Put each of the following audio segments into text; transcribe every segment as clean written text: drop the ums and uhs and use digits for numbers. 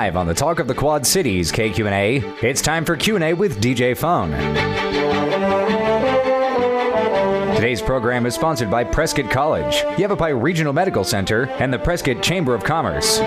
Live on the Talk of the Quad Cities KQ&A, it's time for Q&A with DJ Phone. Today's program is sponsored by Prescott College, Yavapai Regional Medical Center, and the Prescott Chamber of Commerce.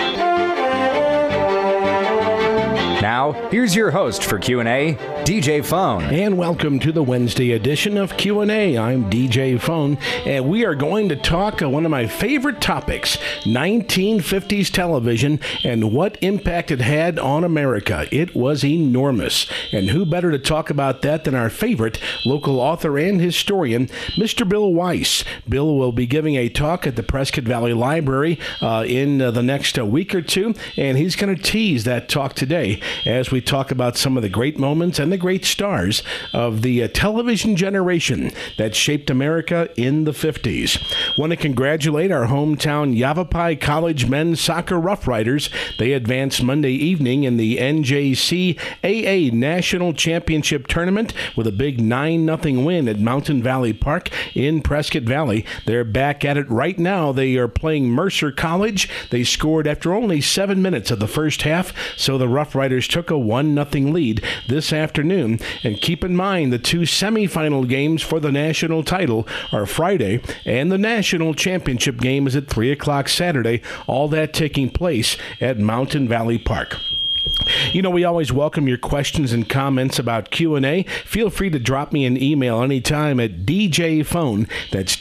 Now, here's your host for Q&A, DJ Phone. And welcome to the Wednesday edition of Q&A. I'm DJ Phone, and we are going to talk one of my favorite topics, 1950s television and what impact it had on America. It was enormous. And who better to talk about that than our favorite local author and historian, Mr. Bill Weiss. Bill will be giving a talk at the Prescott Valley Library in the next week or two, and he's going to tease that talk today as we talk about some of the great moments and the great stars of the television generation that shaped America in the 50s. Want to congratulate our hometown Yavapai College men's soccer Rough Riders. They advanced Monday evening in the NJCAA National Championship Tournament with a big 9-0 win at Mountain Valley Park in Prescott Valley. They're back at it right now. They are playing Mercer College. They scored after only 7 minutes of the first half, so the Rough Riders took a 1-0 lead this afternoon. And keep in mind, the two semifinal games for the national title are Friday, and the national championship game is at 3 o'clock Saturday, all that taking place at Mountain Valley Park. You know, we always welcome your questions and comments about Q&A. Feel free to drop me an email anytime at djphone, that's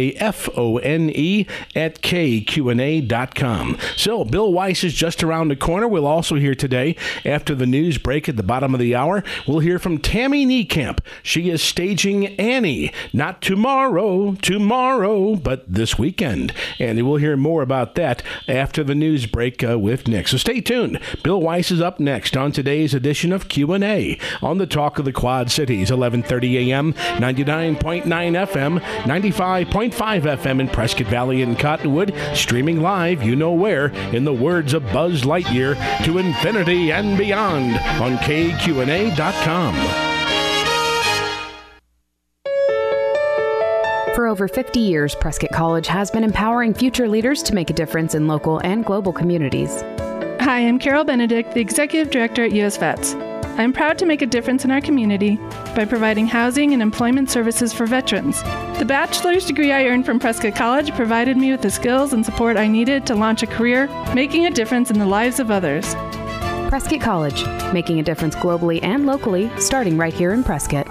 DJFONE, at KQNA.com. So, Bill Weiss is just around the corner. We'll also hear today, after the news break at the bottom of the hour, we'll hear from Tammy Niekamp. She is staging Annie, not tomorrow, but this weekend. And we'll hear more about that after the news break with Nick. So stay tuned. Bill Weiss is up next on today's edition of Q&A on the Talk of the Quad Cities, 1130 AM, 99.9 FM, 95.5 FM in Prescott Valley and Cottonwood, streaming live, you know where, in the words of Buzz Lightyear, to infinity and beyond on KQNA.com. For over 50 years, Prescott College has been empowering future leaders to make a difference in local and global communities. Hi, I'm Carol Benedict, the Executive Director at US Vets. I'm proud to make a difference in our community by providing housing and employment services for veterans. The bachelor's degree I earned from Prescott College provided me with the skills and support I needed to launch a career making a difference in the lives of others. Prescott College, making a difference globally and locally, starting right here in Prescott.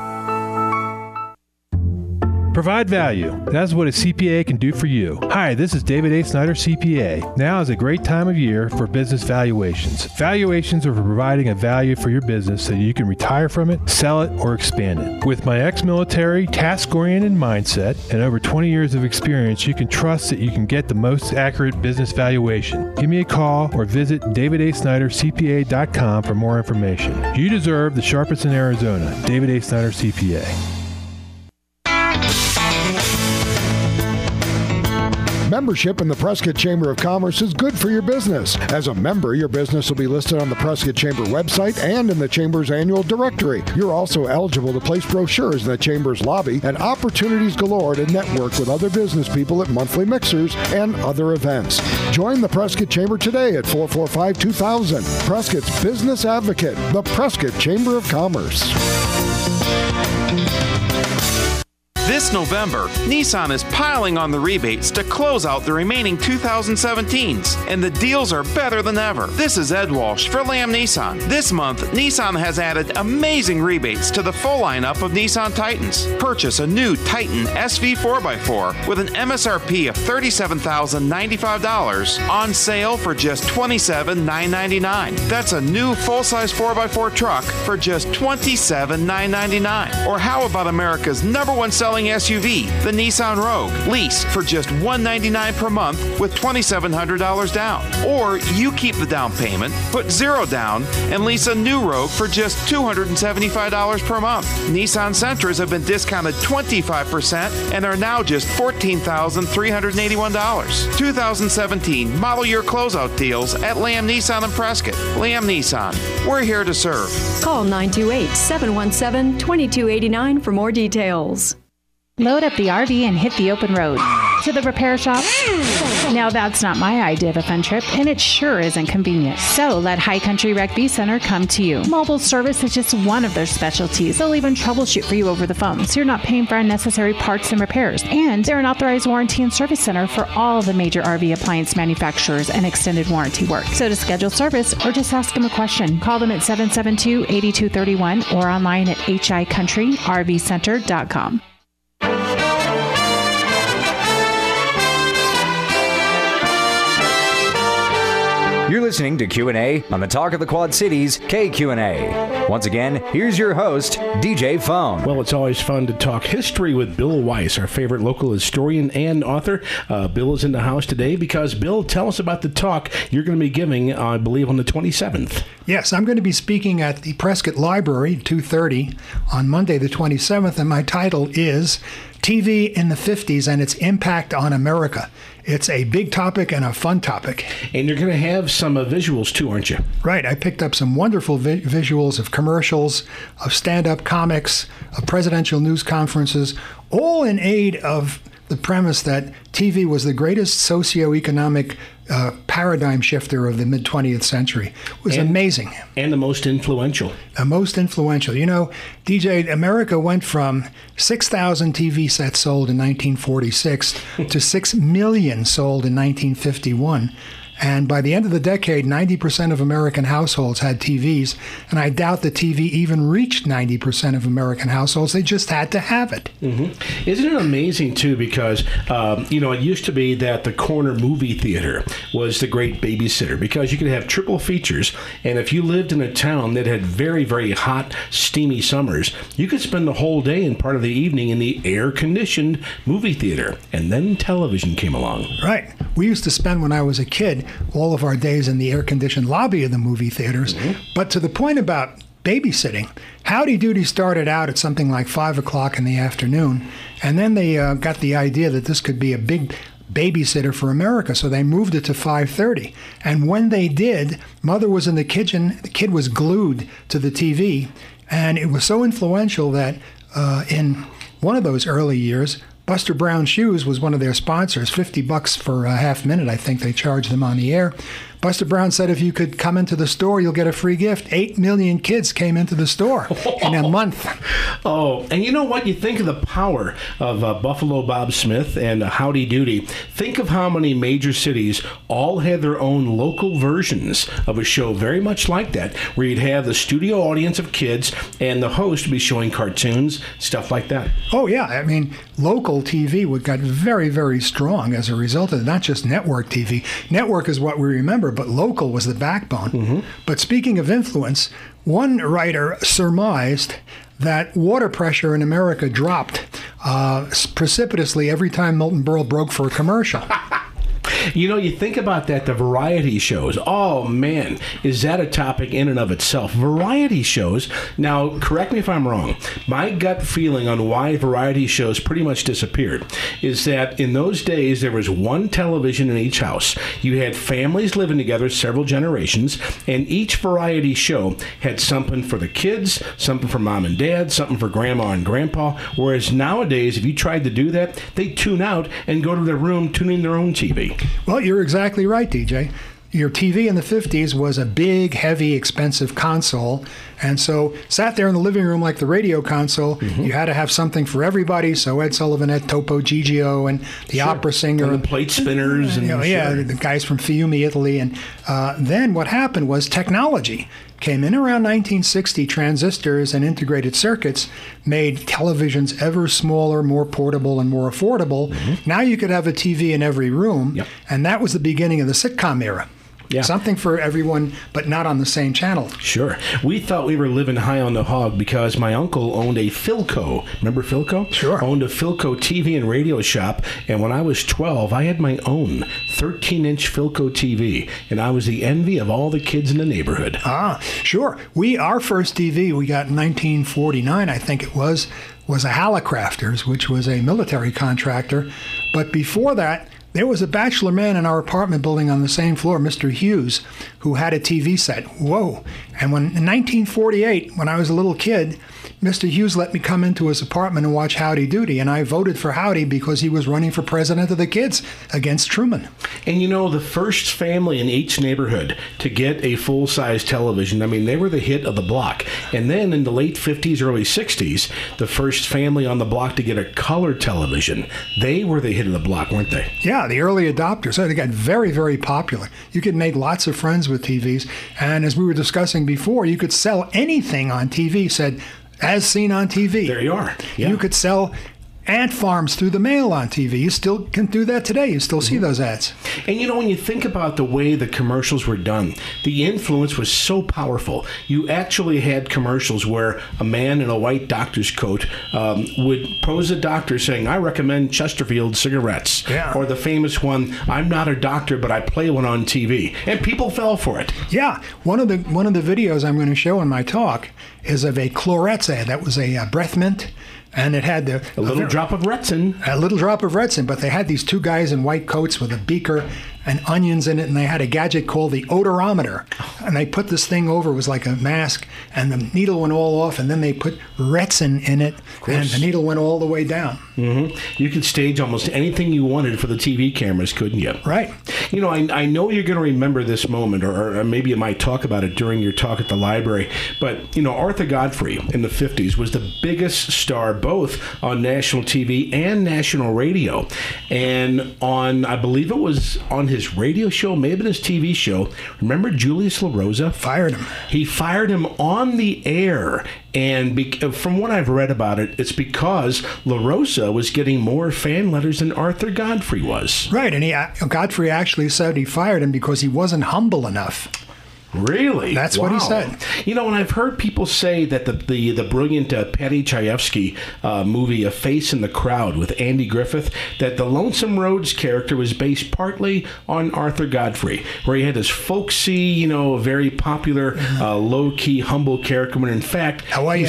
Provide value. That's what a CPA can do for you. Hi, this is David A. Snyder, CPA. Now is a great time of year for business valuations. Valuations are for providing a value for your business so you can retire from it, sell it, or expand it. With my ex-military, task-oriented mindset and over 20 years of experience, you can trust that you can get the most accurate business valuation. Give me a call or visit davidasnydercpa.com for more information. You deserve the sharpest in Arizona. David A. Snyder, CPA. Membership in the Prescott Chamber of Commerce is good for your business. As a member, your business will be listed on the Prescott Chamber website and in the Chamber's annual directory. You're also eligible to place brochures in the Chamber's lobby and opportunities galore to network with other business people at monthly mixers and other events. Join the Prescott Chamber today at 445-2000. Prescott's Business Advocate, the Prescott Chamber of Commerce. This November, Nissan is piling on the rebates to close out the remaining 2017s, and the deals are better than ever. This is Ed Walsh for Lamb Nissan. This month, Nissan has added amazing rebates to the full lineup of Nissan Titans. Purchase a new Titan SV 4x4 with an MSRP of $37,095 on sale for just $27,999. That's a new full-size 4x4 truck for just $27,999. Or how about America's #1 selling SUV, the Nissan Rogue, lease for just $199 per month with $2,700 down. Or you keep the down payment, put zero down, and lease a new Rogue for just $275 per month. Nissan Sentras have been discounted 25% and are now just $14,381. 2017 model year closeout deals at Lamb Nissan in Prescott. Lamb Nissan, we're here to serve. Call 928-717-2289 for more details. Load up the RV and hit the open road. To the repair shop, Now that's not my idea of a fun trip, and it sure isn't convenient. So let High Country Rec Bee Center come to you. Mobile service is just one of their specialties. They'll even troubleshoot for you over the phone, so you're not paying for unnecessary parts and repairs. And they're an authorized warranty and service center for all the major RV appliance manufacturers and extended warranty work. So to schedule service or just ask them a question, call them at 772-8231 or online at hicountryrvcenter.com. You're listening to Q&A on the Talk of the Quad Cities, KQNA. Once again, here's your host, DJ Phone. Well, it's always fun to talk history with Bill Weiss, our favorite local historian and author. Bill is in the house today because, Bill, tell us about the talk you're going to be giving, I believe, on the 27th. Yes, I'm going to be speaking at the Prescott Library, 2:30, on Monday the 27th, and my title is TV in the 50s and its impact on America. It's a big topic and a fun topic. And you're going to have some visuals too, aren't you? Right. I picked up some wonderful visuals of commercials, of stand-up comics, of presidential news conferences, all in aid of the premise that TV was the greatest socioeconomic paradigm shifter of the mid-20th century. It was amazing. And the most influential. The most influential. You know, DJ, America went from 6,000 TV sets sold in 1946 to 6 million sold in 1951. And by the end of the decade, 90% of American households had TVs. And I doubt the TV even reached 90% of American households. They just had to have it. Mm-hmm. Isn't it amazing, too, because, it used to be that the corner movie theater was the great babysitter because you could have triple features. And if you lived in a town that had very, very hot, steamy summers, you could spend the whole day and part of the evening in the air-conditioned movie theater. And then television came along. Right. We used to spend, when I was a kid, all of our days in the air-conditioned lobby of the movie theaters. Mm-hmm. But to the point about babysitting, Howdy Doody started out at something like 5 o'clock in the afternoon, and then they got the idea that this could be a big babysitter for America, so they moved it to 5:30. And when they did, Mother was in the kitchen, the kid was glued to the TV, and it was so influential that in one of those early years, Buster Brown Shoes was one of their sponsors, $50 for a half minute, I think they charged them on the air. Buster Brown said if you could come into the store, you'll get a free gift. 8 million kids came into the store in a month. Oh, and you know what? You think of the power of Buffalo Bob Smith and Howdy Doody. Think of how many major cities all had their own local versions of a show very much like that, where you'd have the studio audience of kids and the host would be showing cartoons, stuff like that. Oh, yeah. I mean, local TV got very, very strong as a result of it, not just network TV. Network is what we remember, but local was the backbone. Mm-hmm. But speaking of influence, one writer surmised that water pressure in America dropped precipitously every time Milton Berle broke for a commercial. You think about that, the variety shows. Oh, man, is that a topic in and of itself? Variety shows. Now, correct me if I'm wrong. My gut feeling on why variety shows pretty much disappeared is that in those days, there was one television in each house. You had families living together, several generations, and each variety show had something for the kids, something for mom and dad, something for grandma and grandpa, whereas nowadays, if you tried to do that, they tune out and go to their room tuning their own TV. Well, you're exactly right, DJ. Your TV in the 50s was a big, heavy, expensive console, and so sat there in the living room like the radio console. Mm-hmm. You had to have something for everybody, so Ed Sullivan had Topo Gigio and the opera singer. And the plate spinners. And the guys from Fiume, Italy. And then what happened was technology came in around 1960. Transistors and integrated circuits made televisions ever smaller, more portable, and more affordable. Mm-hmm. Now you could have a TV in every room, yep. And that was the beginning of the sitcom era. Yeah. Something for everyone, but not on the same channel. Sure. We thought we were living high on the hog because my uncle owned a Philco. Remember Philco? Sure. Owned a Philco TV and radio shop, and when I was 12, I had my own 13-inch Philco TV, and I was the envy of all the kids in the neighborhood. Ah, sure. Our first TV we got in 1949, I think it was a Hallicrafters, which was a military contractor. But before that, there was a bachelor man in our apartment building on the same floor, Mr. Hughes, who had a TV set. Whoa. And in 1948, when I was a little kid, Mr. Hughes let me come into his apartment and watch Howdy Doody, and I voted for Howdy because he was running for president of the kids against Truman. And you know, the first family in each neighborhood to get a full-size television, I mean, they were the hit of the block. And then in the late 50s, early 60s, the first family on the block to get a color television, they were the hit of the block, weren't they? Yeah, the early adopters. So they got very, very popular. You could make lots of friends with TVs. And as we were discussing before, you could sell anything on TV, said, as seen on TV. There you are. Yeah. You could sell ant farms through the mail on TV. You still can do that today. You still see those ads. And you know, when you think about the way the commercials were done, the influence was so powerful. You actually had commercials where a man in a white doctor's coat would pose a doctor saying, I recommend Chesterfield cigarettes. Yeah. Or the famous one, I'm not a doctor, but I play one on TV. And people fell for it. Yeah. One of the videos I'm going to show in my talk is of a Clorets ad. That was a breath mint. And it had a little drop of Retsin. A little drop of Retsin, but they had these two guys in white coats with a beaker and onions in it, and they had a gadget called the odorometer. And they put this thing over, it was like a mask, and the needle went all off, and then they put Retsin in it, and the needle went all the way down. Mm-hmm. You could stage almost anything you wanted for the TV cameras, couldn't you? Right. You know, I know you're going to remember this moment, or maybe you might talk about it during your talk at the library, but, you know, Arthur Godfrey in the 50s was the biggest star both on national TV and national radio. And on, I believe it was on his radio show, maybe his TV show, remember Julius LaRosa? Fired him. He fired him on the air. And from what I've read about it, it's because LaRosa was getting more fan letters than Arthur Godfrey was. Right, and Godfrey actually said he fired him because he wasn't humble enough. Really? That's what he said. You know, and I've heard people say that the brilliant Paddy Chayefsky movie, A Face in the Crowd with Andy Griffith, that the Lonesome Rhodes character was based partly on Arthur Godfrey, where he had this folksy, you know, very popular, low-key, humble character, when in fact... How are you?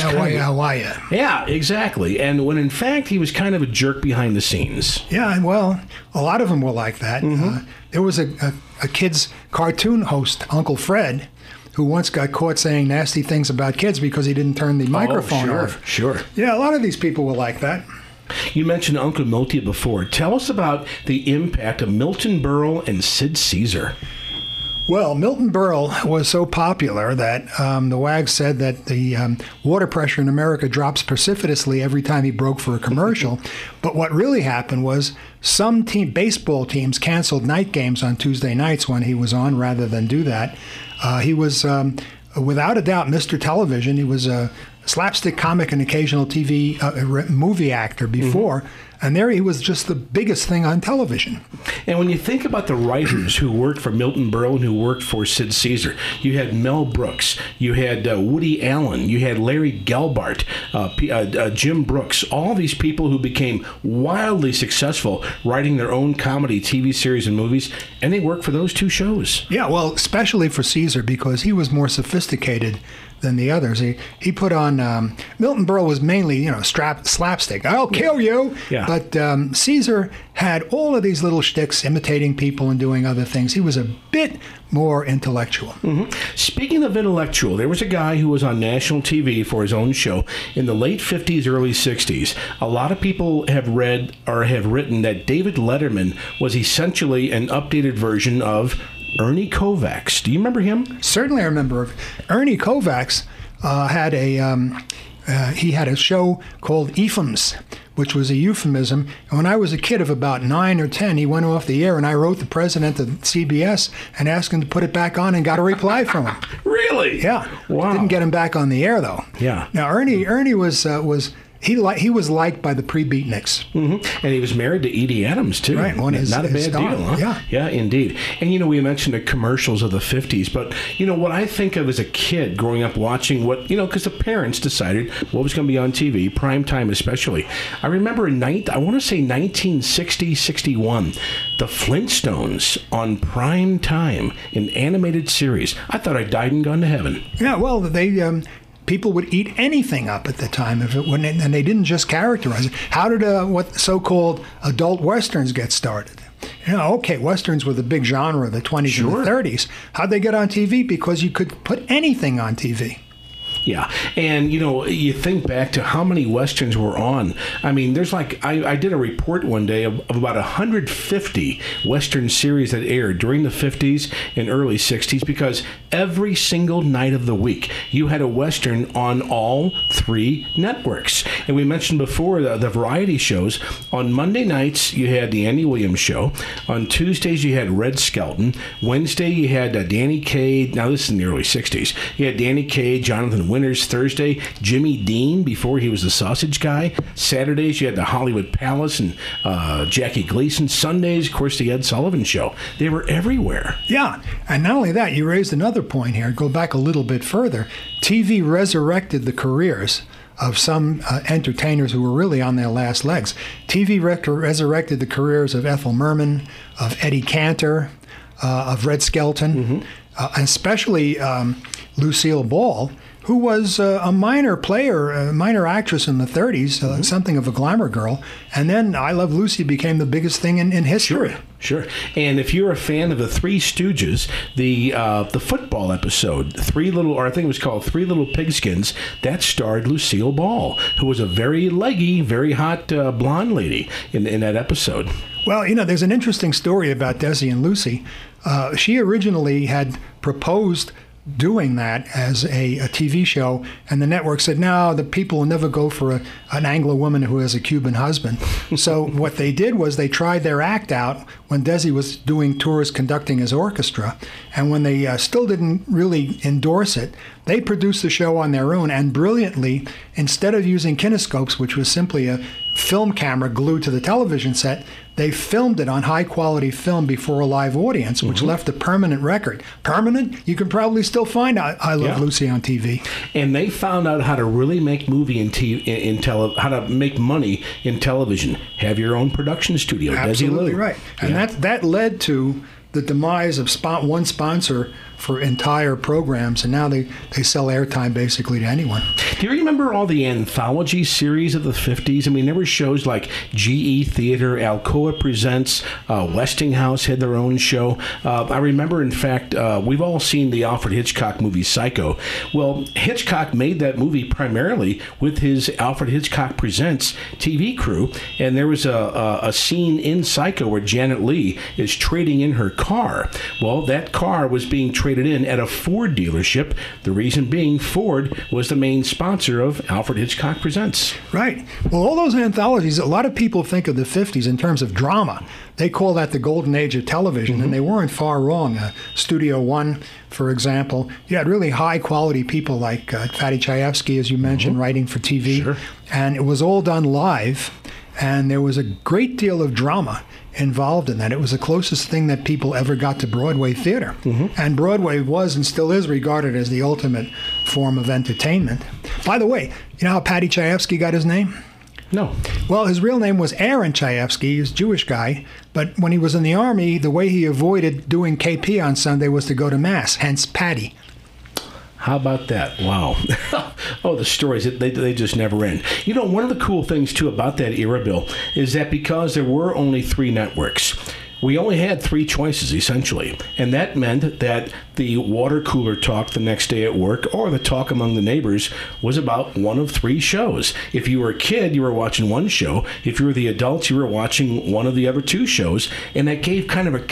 Yeah, exactly. And when in fact he was kind of a jerk behind the scenes. Yeah, well, a lot of them were like that. Mm-hmm. There was a kid's cartoon host, Uncle Fred, who once got caught saying nasty things about kids because he didn't turn the microphone off. Sure. Yeah, a lot of these people were like that. You mentioned Uncle Milty before. Tell us about the impact of Milton Berle and Sid Caesar. Well, Milton Berle was so popular that the WAG said that the water pressure in America drops precipitously every time he broke for a commercial. But what really happened was some baseball teams canceled night games on Tuesday nights when he was on rather than do that. He was, without a doubt, Mr. Television. He was a slapstick comic and occasional TV movie actor before. Mm-hmm. And there he was just the biggest thing on television. And when you think about the writers who worked for Milton Berle and who worked for Sid Caesar, you had Mel Brooks, you had Woody Allen, you had Larry Gelbart, Jim Brooks, all these people who became wildly successful writing their own comedy TV series and movies, and they worked for those two shows. Yeah, well, especially for Caesar, because he was more sophisticated than the others. He put on, Milton Berle was mainly, you know, slapstick. I'll kill you. Yeah. But Caesar had all of these little shticks imitating people and doing other things. He was a bit more intellectual. Mm-hmm. Speaking of intellectual, there was a guy who was on national TV for his own show in the late 50s, early 60s. A lot of people have read or have written that David Letterman was essentially an updated version of Ernie Kovacs. Do you remember him? Certainly I remember. Ernie Kovacs had a show called Euphems, which was a euphemism. And when I was a kid of about 9 or 10, he went off the air, and I wrote the president of CBS and asked him to put it back on and got a reply from him. Really? Yeah. Wow. Didn't get him back on the air, though. Yeah. Now, Ernie was he was liked by the pre-beatniks. Mm-hmm. And he was married to Edie Adams, too. Right. Not a bad deal, huh? Yeah. Yeah, indeed. And, you know, we mentioned the commercials of the 50s, but, you know, what I think of as a kid growing up watching what, you know, because the parents decided what was going to be on TV, prime time especially. I remember I want to say 1960, 61, the Flintstones on prime time, an animated series. I thought I died and gone to heaven. Yeah, well, they... people would eat anything up at the time, and they didn't just characterize it. How did what so-called adult westerns get started? You know, okay, westerns were the big genre of the 20s and the 30s. How'd they get on TV? Because you could put anything on TV. Yeah, and you think back to how many westerns were on. I mean, there's I did a report one day of about 150 western series that aired during the 50s and early 60s, because every single night of the week you had a western on all three networks. And we mentioned before the variety shows. On Monday nights you had the Andy Williams Show. On Tuesdays you had Red Skelton. Wednesday you had Danny Kaye. Now this is in the early 60s. You had Danny Kaye, Jonathan Winters. Thursday, Jimmy Dean, before he was the sausage guy. Saturdays, you had the Hollywood Palace and Jackie Gleason. Sundays, of course, the Ed Sullivan Show. They were everywhere. Yeah, and not only that, you raised another point here. Go back a little bit further. TV resurrected the careers of some entertainers who were really on their last legs. TV resurrected the careers of Ethel Merman, of Eddie Cantor, of Red Skelton, especially Lucille Ball, who was a minor player, a minor actress in the 30s, something of a glamour girl. And then I Love Lucy became the biggest thing in history. Sure. And if you're a fan of the Three Stooges, the football episode, I think it was called Three Little Pigskins, that starred Lucille Ball, who was a very leggy, very hot blonde lady in that episode. Well, there's an interesting story about Desi and Lucy. She originally had proposed doing that as a TV show, and the network said, no, the people will never go for an Anglo woman who has a Cuban husband. So what they did was they tried their act out when Desi was doing tours conducting his orchestra, and when they still didn't really endorse it, they produced the show on their own, and brilliantly, instead of using kinescopes, which was simply a film camera glued to the television set, they filmed it on high-quality film before a live audience, which left a permanent record. Permanent? You can probably still find I Love Lucy on TV. And they found out how to really make how to make money in television. Have your own production studio. Absolutely right. And that led to the demise of one sponsor for entire programs, and now they sell airtime basically to anyone. Do you remember all the anthology series of the 50s? I mean, there were shows like GE Theater, Alcoa Presents, Westinghouse had their own show. I remember, in fact, we've all seen the Alfred Hitchcock movie Psycho. Well, Hitchcock made that movie primarily with his Alfred Hitchcock Presents TV crew, and there was a scene in Psycho where Janet Leigh is trading in her car. Well, that car was being traded in at a Ford dealership. The reason being, Ford was the main sponsor of Alfred Hitchcock Presents. Right. Well, all those anthologies, a lot of people think of the 50s in terms of drama. They call that the golden age of television, and they weren't far wrong. Studio One, for example, you had really high-quality people like Fatty Chayefsky, as you mentioned, writing for TV. Sure. And it was all done live, and there was a great deal of drama involved in that. It was the closest thing that people ever got to Broadway theater. And Broadway was and still is regarded as the ultimate form of entertainment. By the way, you know how Paddy Chayefsky got his name? No. Well, his real name was Aaron Chayefsky. He's a Jewish guy. But when he was in the Army, the way he avoided doing KP on Sunday was to go to Mass, hence Paddy. How about that? Wow. Oh, the stories, they just never end. You know, one of the cool things, too, about that era, Bill, is that because there were only 3 networks, we only had 3 choices, essentially. And that meant that the water cooler talk the next day at work or the talk among the neighbors was about one of 3 shows. If you were a kid, you were watching one show. If you were the adults, you were watching one of the other 2 shows. And that gave kind of a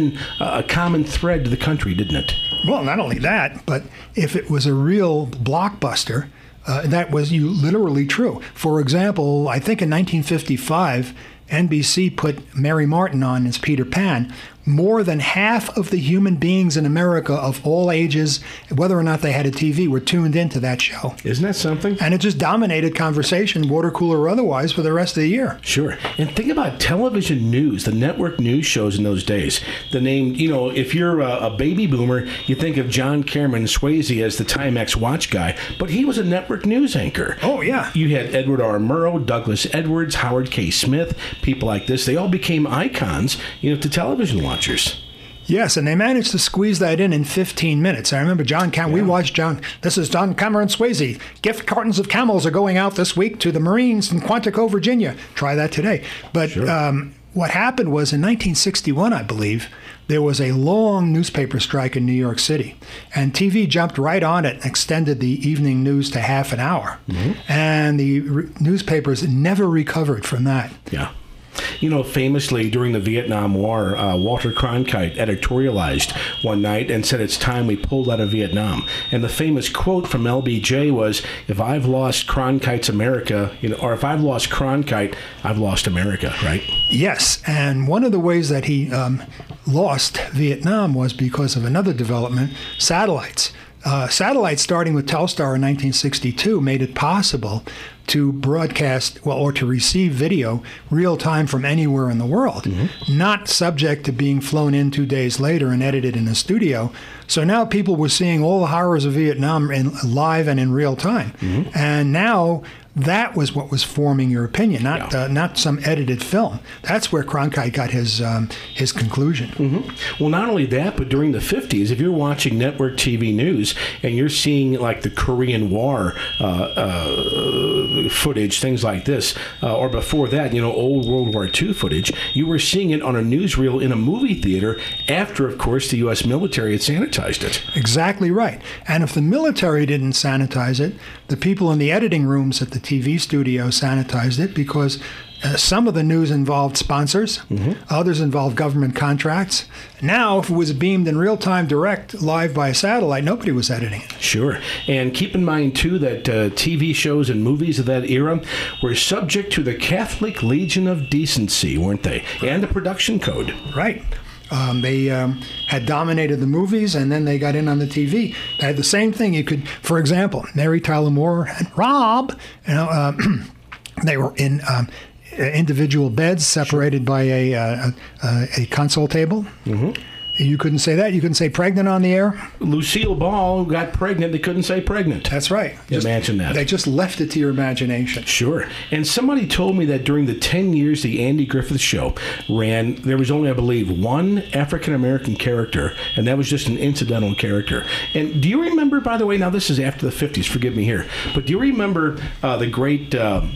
common thread to the country, didn't it? Well, not only that, but if it was a real blockbuster, that was literally true. For example, I think in 1955, NBC put Mary Martin on as Peter Pan. More than half of the human beings in America of all ages, whether or not they had a TV, were tuned into that show. Isn't that something? And it just dominated conversation, water cooler or otherwise, for the rest of the year. Sure. And think about television news, the network news shows in those days. The name, you know, if you're a baby boomer, you think of John Cameron Swayze as the Timex watch guy, but he was a network news anchor. Oh, yeah. You had Edward R. Murrow, Douglas Edwards, Howard K. Smith, people like this. They all became icons, you know, to television watchers. Yes, and they managed to squeeze that in 15 minutes. I remember John Cameron. We watched this is John Cameron Swayze. Gift cartons of Camels are going out this week to the Marines in Quantico, Virginia. Try that today. But what happened was in 1961, I believe, there was a long newspaper strike in New York City, and TV jumped right on it and extended the evening news to half an hour. And the newspapers never recovered from that. Yeah. You know, famously during the Vietnam War, Walter Cronkite editorialized one night and said, "It's time we pulled out of Vietnam." And the famous quote from LBJ was, "If I've lost Cronkite's America, or if I've lost Cronkite, I've lost America," right? Yes, and one of the ways that he lost Vietnam was because of another development, satellites. Satellites, starting with Telstar in 1962, made it possible to broadcast, or to receive video real time from anywhere in the world, not subject to being flown in 2 days later and edited in a studio. So now people were seeing all the horrors of Vietnam live and in real time. And now that was what was forming your opinion, not some edited film. That's where Cronkite got his conclusion. Well, not only that, but during the 50s, if you're watching network TV news and you're seeing like the Korean War footage, things like this, or before that, old World War II footage, you were seeing it on a newsreel in a movie theater after, of course, the U.S. military had sanitized it. Exactly right. And if the military didn't sanitize it, the people in the editing rooms at the TV studio sanitized it, because some of the news involved sponsors, others involved government contracts. Now, if it was beamed in real-time direct live by a satellite, nobody was editing it. Sure. And keep in mind, too, that TV shows and movies of that era were subject to the Catholic Legion of Decency, weren't they? And the production code. Right. They had dominated the movies, and then they got in on the TV. They had the same thing. You could, for example, Mary Tyler Moore and Rob, they were in individual beds separated by a console table. You couldn't say that. You couldn't say pregnant on the air. Lucille Ball got pregnant. They couldn't say pregnant. That's right. Imagine that. They just left it to your imagination. Sure. And somebody told me that during the 10 years the Andy Griffith Show ran, there was only, I believe, one African-American character, and that was just an incidental character. And do you remember, by the way, now this is after the 50s, forgive me here, but do you remember the great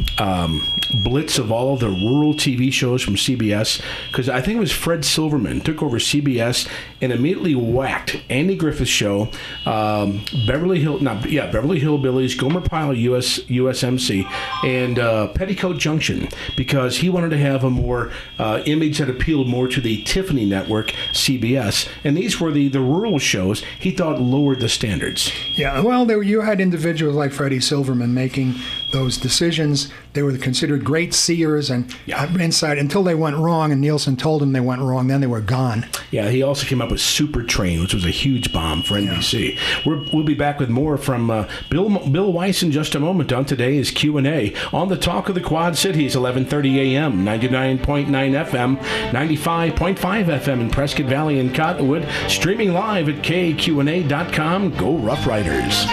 blitz of all of the rural TV shows from CBS? Because I think it was Fred Silverman took over CBS and immediately whacked Andy Griffith's Show, Beverly Hillbillies, Gomer Pyle, USMC, and Petticoat Junction, because he wanted to have a more image that appealed more to the Tiffany network, CBS, and these were the rural shows he thought lowered the standards. Yeah, well, you had individuals like Freddie Silverman making those decisions. They were considered great seers and insight until they went wrong, and Nielsen told them they went wrong. Then they were gone. Yeah, he also came up with Super Train, which was a huge bomb for NBC. We'll be back with more from Bill Weiss in just a moment on today's Q&A on the Talk of the Quad Cities, 11:30 a.m., 99.9 FM, 95.5 FM in Prescott Valley and Cottonwood, streaming live at KQNA.com. Go Rough Riders.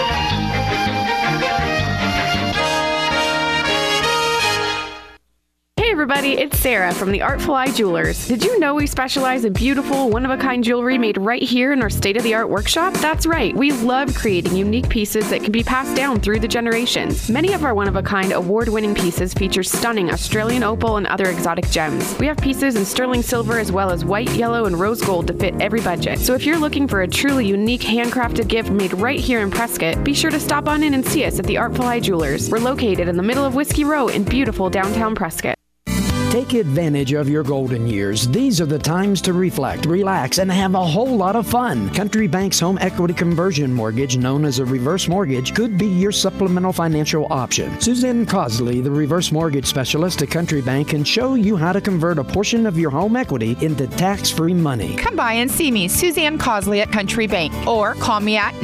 Hey everybody, it's Sarah from the Artful Eye Jewelers. Did you know we specialize in beautiful, one-of-a-kind jewelry made right here in our state-of-the-art workshop? That's right, we love creating unique pieces that can be passed down through the generations. Many of our one-of-a-kind, award-winning pieces feature stunning Australian opal and other exotic gems. We have pieces in sterling silver as well as white, yellow, and rose gold to fit every budget. So if you're looking for a truly unique, handcrafted gift made right here in Prescott, be sure to stop on in and see us at the Artful Eye Jewelers. We're located in the middle of Whiskey Row in beautiful downtown Prescott. Take advantage of your golden years. These are the times to reflect, relax, and have a whole lot of fun. Country Bank's home equity conversion mortgage, known as a reverse mortgage, could be your supplemental financial option. Suzanne Cosley, the reverse mortgage specialist at Country Bank, can show you how to convert a portion of your home equity into tax-free money. Come by and see me, Suzanne Cosley at Country Bank, or call me at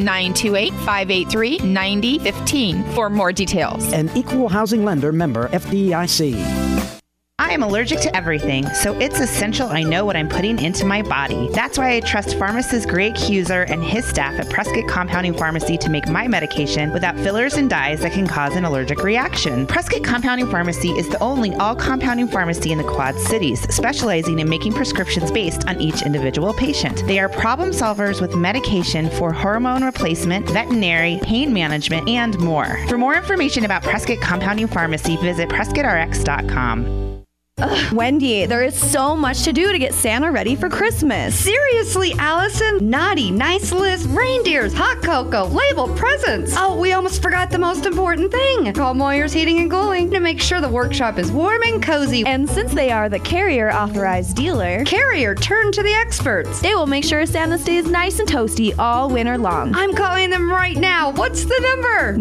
928-583-9015 for more details. An equal housing lender, member FDIC. I am allergic to everything, so it's essential I know what I'm putting into my body. That's why I trust pharmacist Greg Huser and his staff at Prescott Compounding Pharmacy to make my medication without fillers and dyes that can cause an allergic reaction. Prescott Compounding Pharmacy is the only all-compounding pharmacy in the Quad Cities, specializing in making prescriptions based on each individual patient. They are problem solvers with medication for hormone replacement, veterinary, pain management, and more. For more information about Prescott Compounding Pharmacy, visit PrescottRx.com. Ugh, Wendy, there is so much to do to get Santa ready for Christmas. Seriously, Allison? Naughty, nice list, reindeers, hot cocoa, labeled presents. Oh, we almost forgot the most important thing. Call Moyer's Heating and Cooling to make sure the workshop is warm and cozy. And since they are the Carrier authorized dealer, Carrier, turn to the experts. They will make sure Santa stays nice and toasty all winter long. I'm calling them right now. What's the number?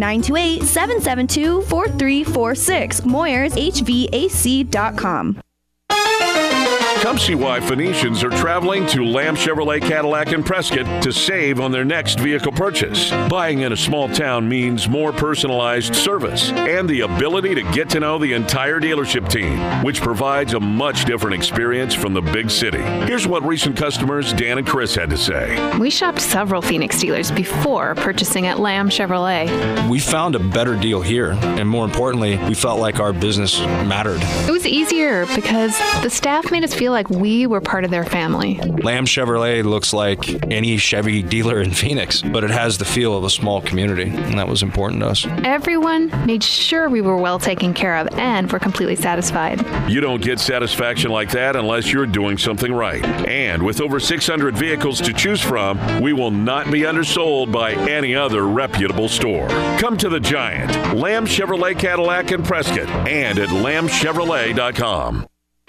928-772-4346. MoyersHVAC.com. Come see why Phoenicians are traveling to Lamb Chevrolet Cadillac in Prescott to save on their next vehicle purchase. Buying in a small town means more personalized service and the ability to get to know the entire dealership team, which provides a much different experience from the big city. Here's what recent customers Dan and Chris had to say. We shopped several Phoenix dealers before purchasing at Lamb Chevrolet. We found a better deal here, and more importantly, we felt like our business mattered. It was easier because the staff made us feel like we were part of their family. Lamb Chevrolet looks like any Chevy dealer in Phoenix, but it has the feel of a small community, and that was important to us. Everyone made sure we were well taken care of and were completely satisfied. You don't get satisfaction like that unless you're doing something right. And with over 600 vehicles to choose from, we will not be undersold by any other reputable store. Come to the Giant, Lamb Chevrolet Cadillac in Prescott, and at lambchevrolet.com.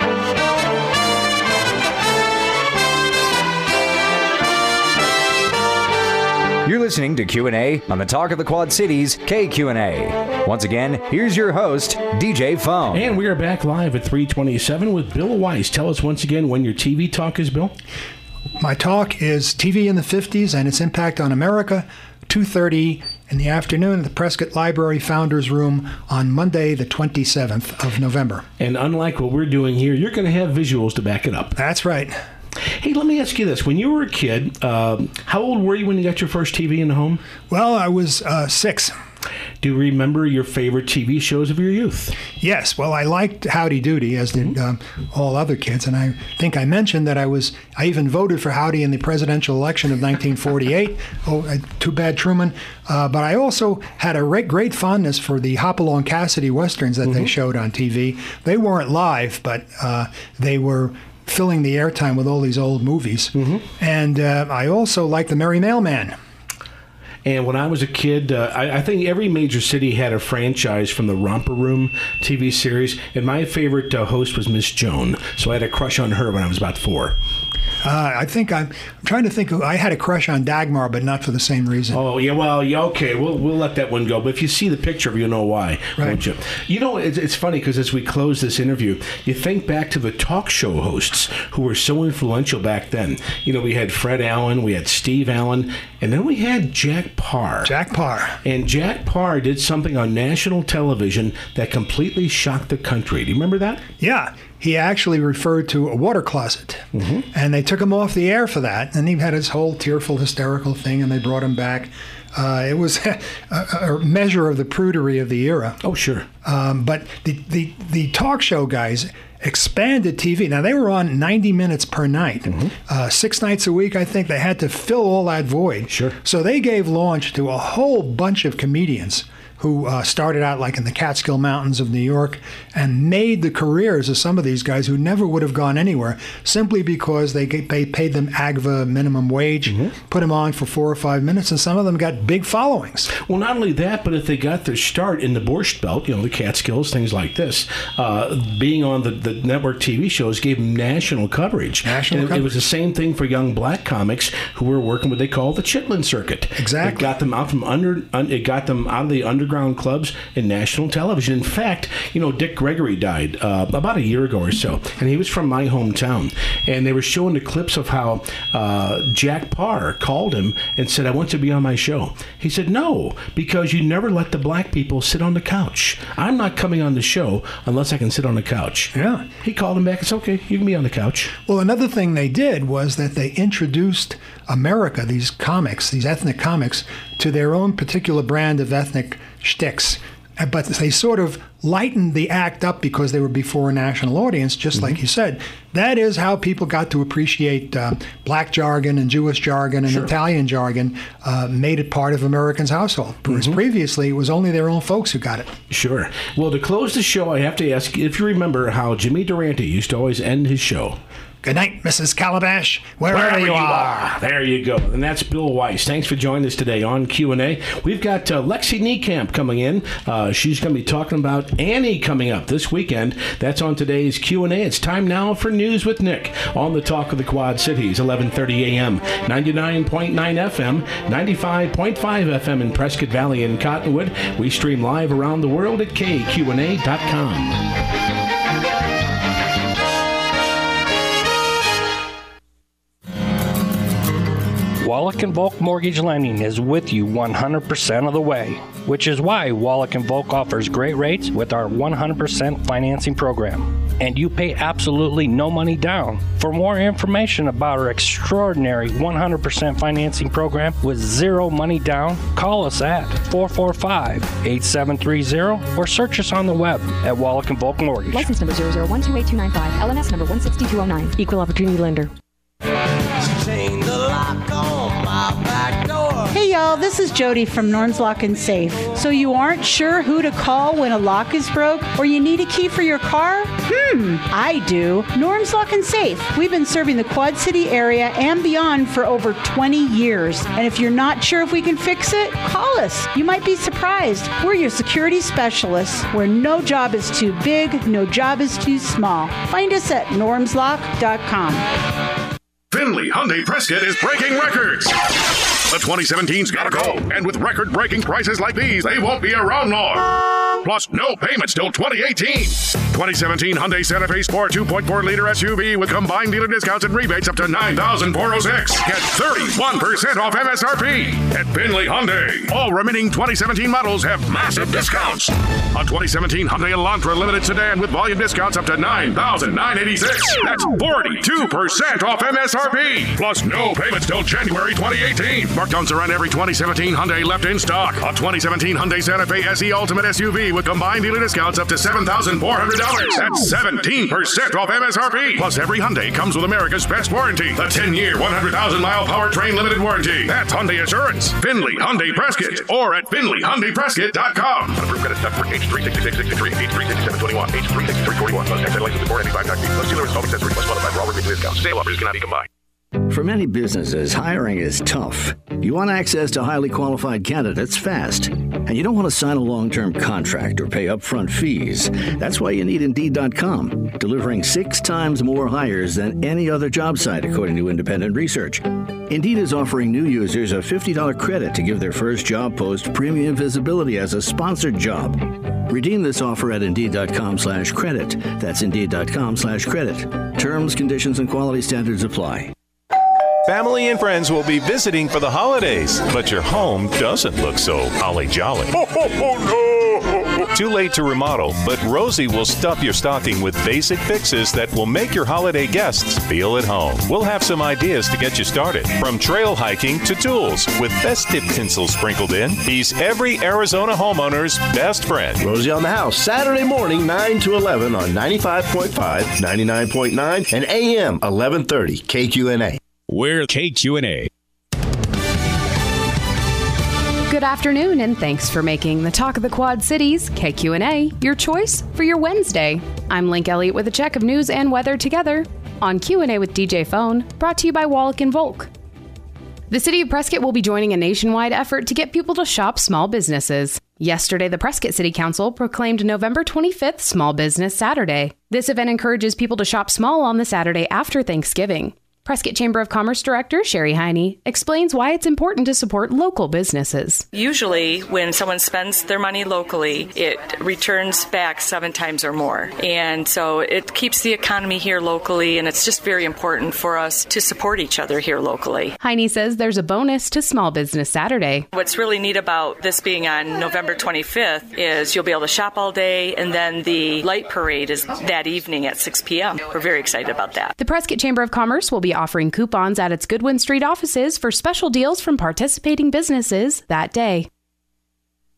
You're listening to Q&A on the Talk of the Quad Cities, KQNA. Once again, here's your host, DJ Phone. And we are back live at 327 with Bill Weiss. Tell us once again when your TV talk is, Bill. My talk is TV in the 50s and its impact on America, 2:30 in the afternoon at the Prescott Library Founders Room on Monday, the 27th of November. And unlike what we're doing here, you're going to have visuals to back it up. That's right. Hey, let me ask you this. When you were a kid, how old were you when you got your first TV in the home? Well, I was 6. Do you remember your favorite TV shows of your youth? Yes. Well, I liked Howdy Doody, as did all other kids. And I think I mentioned that I even voted for Howdy in the presidential election of 1948. Oh, too bad, Truman. But I also had a great fondness for the Hopalong Cassidy Westerns that they showed on TV. They weren't live, but they were filling the airtime with all these old movies. And I also liked The Merry Mailman. And when I was a kid, I think every major city had a franchise from the Romper Room TV series, and my favorite host was Miss Joan. So I had a crush on her when I was about 4. I think I'm trying to think. I had a crush on Dagmar, but not for the same reason. Oh yeah, well yeah, okay, we'll let that one go. But if you see the picture of it, you'll know why, won't you? You know, it's funny because as we close this interview, you think back to the talk show hosts who were so influential back then. You know, we had Fred Allen, we had Steve Allen, and then we had Jack Paar. Jack Paar. And Jack Paar did something on national television that completely shocked the country. Do you remember that? Yeah. He actually referred to a water closet, and they took him off the air for that. And he had his whole tearful, hysterical thing, and they brought him back. It was a measure of the prudery of the era. Oh, sure. But the talk show guys expanded TV. Now, they were on 90 minutes per night. 6 nights a week, I think. They had to fill all that void. Sure. So they gave launch to a whole bunch of comedians who started out like in the Catskill Mountains of New York and made the careers of some of these guys who never would have gone anywhere simply because they paid them AGVA minimum wage, put them on for 4 or 5 minutes, and some of them got big followings. Well, not only that, but if they got their start in the Borscht Belt, you know, the Catskills, things like this, being on the network TV shows gave them national coverage. It was the same thing for young black comics who were working what they call the Chitlin Circuit. Exactly. It got them out it got them out of the underground clubs and national television. In fact, you know, Dick Gregory died about a year ago or so, and he was from my hometown. And they were showing the clips of how Jack Paar called him and said, "I want to be on my show." He said, "No, because you never let the black people sit on the couch. I'm not coming on the show unless I can sit on the couch." Yeah. He called him back and said, "Okay, you can be on the couch." Well, another thing they did was that they introduced America, these comics, these ethnic comics, to their own particular brand of ethnic shticks. but they sort of lightened the act up because they were before a national audience, just like you said. That is how people got to appreciate black jargon and Jewish jargon and Italian jargon, made it part of Americans' household. Whereas previously, it was only their own folks who got it. Sure. Well, to close the show, I have to ask if you remember how Jimmy Durante used to always end his show. Good night, Mrs. Calabash, wherever you are. There you go. And that's Bill Weiss. Thanks for joining us today on Q&A. We've got Lexi Niekamp coming in. She's going to be talking about Annie coming up this weekend. That's on today's Q&A. It's time now for News with Nick on the Talk of the Quad Cities, 11:30 a.m., 99.9 FM, 95.5 FM in Prescott Valley and Cottonwood. We stream live around the world at kqna.com. Wallach & Volk Mortgage Lending is with you 100% of the way, which is why Wallach & Volk offers great rates with our 100% financing program. And you pay absolutely no money down. For more information about our extraordinary 100% financing program with zero money down, call us at 445-8730 or search us on the web at Wallach & Volk Mortgage. License number 0012825, LNS number 16209. Equal opportunity lender. Hey y'all, this is Jody from Norm's Lock and Safe. So you aren't sure who to call when a lock is broke or you need a key for your car? I do. Norm's Lock and Safe. We've been serving the Quad City area and beyond for over 20 years. And if you're not sure if we can fix it, call us. You might be surprised. We're your security specialists where no job is too big, no job is too small. Find us at normslock.com. Finley Hyundai Prescott is breaking records. The 2017's gotta go. And with record-breaking prices like these, they won't be around long. Plus, no payments till 2018. 2017 Hyundai Santa Fe Sport 2.4-liter SUV with combined dealer discounts and rebates up to $9,406. Get 31% off MSRP. At Finley Hyundai, all remaining 2017 models have massive discounts. A 2017 Hyundai Elantra Limited Sedan with volume discounts up to $9,986. That's 42% off MSRP. Plus, no payments till January 2018. Markdowns are on every 2017 Hyundai left in stock. A 2017 Hyundai Santa Fe SE Ultimate SUV with combined dealer discounts up to $7,400. That's 17% off MSRP. Plus, every Hyundai comes with America's best warranty. The 10-year, 100,000-mile powertrain limited warranty. That's Hyundai Assurance. Finley Hyundai Prescott. Or at FinleyHyundaiPrescott.com. Approved credit stuff for H36663, H36721, H36341. Plus, tax license 495 plus dealer installment accessories plus qualified for all rebates discounts. Sale offers cannot be combined. For many businesses, hiring is tough. You want access to highly qualified candidates fast, and you don't want to sign a long-term contract or pay upfront fees. That's why you need Indeed.com, delivering 6 times more hires than any other job site, according to independent research. Indeed is offering new users a $50 credit to give their first job post premium visibility as a sponsored job. Redeem this offer at Indeed.com/credit. That's Indeed.com/credit. Terms, conditions, and quality standards apply. Family and friends will be visiting for the holidays, but your home doesn't look so holly jolly. Oh, no! Too late to remodel, but Rosie will stuff your stocking with basic fixes that will make your holiday guests feel at home. We'll have some ideas to get you started, from trail hiking to tools, with festive tinsel sprinkled in. He's every Arizona homeowner's best friend. Rosie on the House, Saturday morning, 9 to 11 on 95.5, 99.9, and AM 1130 KQNA. We're KQNA. Good afternoon, and thanks for making the Talk of the Quad Cities, KQNA, your choice for your Wednesday. I'm Link Elliott with a check of news and weather together on Q&A with DJ Phone, brought to you by Wallach & Volk. The city of Prescott will be joining a nationwide effort to get people to shop small businesses. Yesterday, the Prescott City Council proclaimed November 25th Small Business Saturday. This event encourages people to shop small on the Saturday after Thanksgiving. Prescott Chamber of Commerce Director Sherry Heine explains why it's important to support local businesses. Usually, when someone spends their money locally, it returns back 7 times or more. And so it keeps the economy here locally, and it's just very important for us to support each other here locally. Heine says there's a bonus to Small Business Saturday. What's really neat about this being on November 25th is you'll be able to shop all day, and then the light parade is that evening at 6 p.m. We're very excited about that. The Prescott Chamber of Commerce will be offering coupons at its Goodwin Street offices for special deals from participating businesses that day.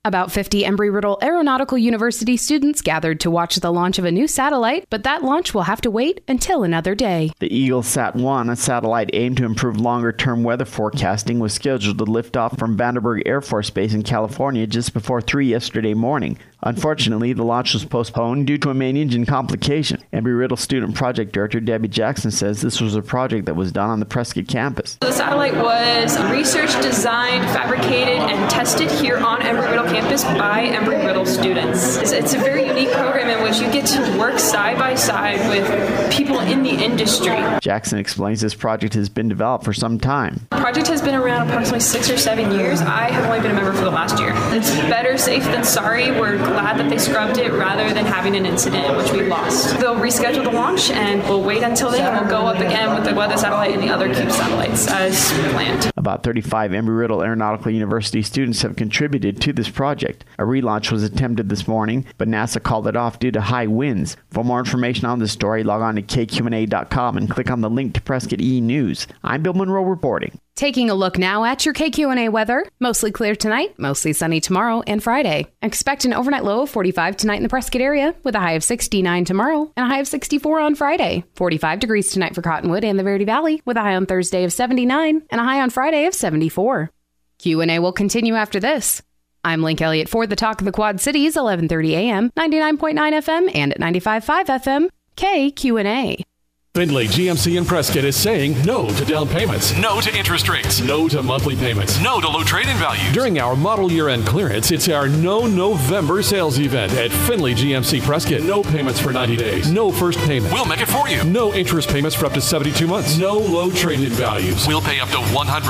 About 50 Embry-Riddle Aeronautical University students gathered to watch the launch of a new satellite, but that launch will have to wait until another day. The EagleSat-1, a satellite aimed to improve longer-term weather forecasting, was scheduled to lift off from Vandenberg Air Force Base in California just before 3 yesterday morning. Unfortunately, the launch was postponed due to a main engine complication. Embry-Riddle Student Project Director Debbie Jackson says this was a project that was done on the Prescott campus. The satellite was researched, designed, fabricated, and tested here on Embry-Riddle campus by Embry-Riddle students. It's a very unique program in which you get to work side by side with people in the industry. Jackson explains this project has been developed for some time. The project has been around approximately 6 or 7 years. I have only been a member for the last year. It's better safe than sorry. We're glad that they scrubbed it rather than having an incident in which we lost. They'll reschedule the launch and we'll wait until then and we'll go up again with the weather satellite and the other CUBE satellites as planned. About 35 Embry-Riddle Aeronautical University students have contributed to this project. A relaunch was attempted this morning, but NASA called it off due to high winds. For more information on this story, log on to kqna.com and click on the link to Prescott E-News. I'm Bill Monroe reporting. Taking a look now at your KQNA weather. Mostly clear tonight, mostly sunny tomorrow and Friday. Expect an overnight low of 45 tonight in the Prescott area, with a high of 69 tomorrow and a high of 64 on Friday. 45 degrees tonight for Cottonwood and the Verde Valley, with a high on Thursday of 79 and a high on Friday of 74. Q&A will continue after this. I'm Link Elliott for the Talk of the Quad Cities, 1130 AM, 99.9 FM, and at 95.5 FM, KQNA. Findlay GMC in Prescott is saying no to down payments. No to interest rates. No to monthly payments. No to low trade-in values. During our model year-end clearance, it's our No November sales event at Findlay GMC Prescott. No payments for 90 days. No first payment. We'll make it for you. No interest payments for up to 72 months. No low trade-in values. We'll pay up to